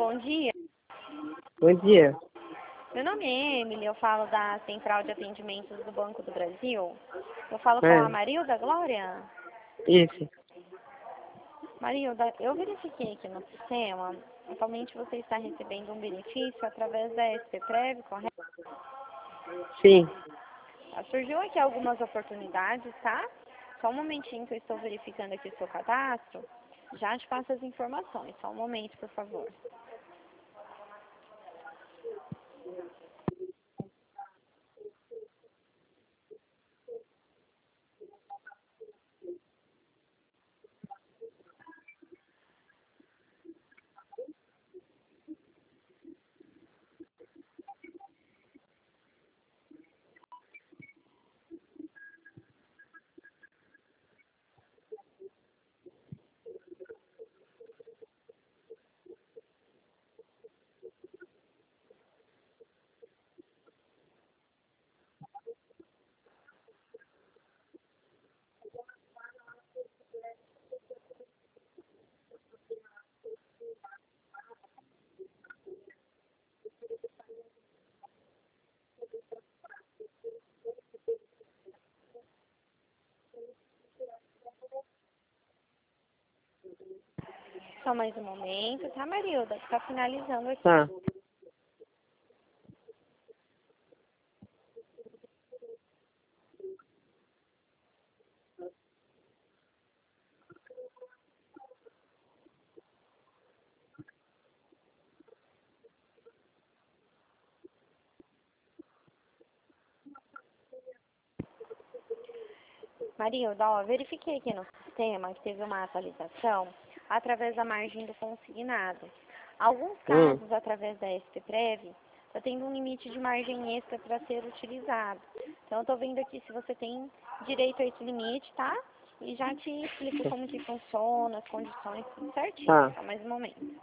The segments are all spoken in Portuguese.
bom dia. Bom dia. Meu nome é Emily, eu falo da Central de Atendimentos do Banco do Brasil. Eu falo com É, a Marilda Glória. isso. Marilda, eu verifiquei aqui no sistema, atualmente você está recebendo um benefício através da SPPrev, correto? Sim. Surgiu aqui algumas oportunidades, tá? Só um momentinho que eu estou verificando aqui o seu cadastro. Já te passo as informações. Só um momento, por favor. Só mais um momento, tá, Marilda? Está finalizando aqui. Tá. Marilda, ó, verifiquei aqui no sistema que teve uma atualização através da margem do consignado. Alguns Hum. casos, através da SPPrev, está tendo um limite de margem extra para ser utilizado. Então, eu estou vendo aqui se você tem direito a esse limite, tá? E já te explico como que funciona, as condições, tudo certinho. Tá. Só mais um momento.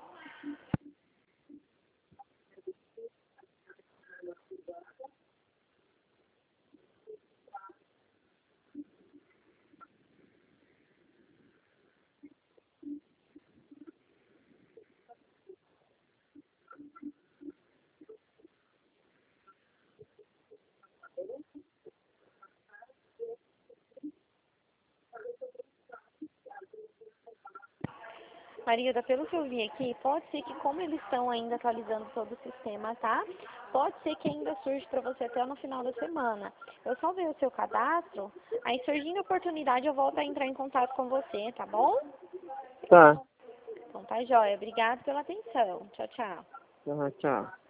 Marilda, pelo que eu vi aqui, pode ser que como eles estão ainda atualizando todo o sistema, tá? Pode ser que ainda surja para você até no final da semana. Eu só ver o seu cadastro, aí surgindo a oportunidade eu volto a entrar em contato com você, tá bom? Tá. Então tá joia. Obrigada pela atenção. Tchau, tchau. Tchau.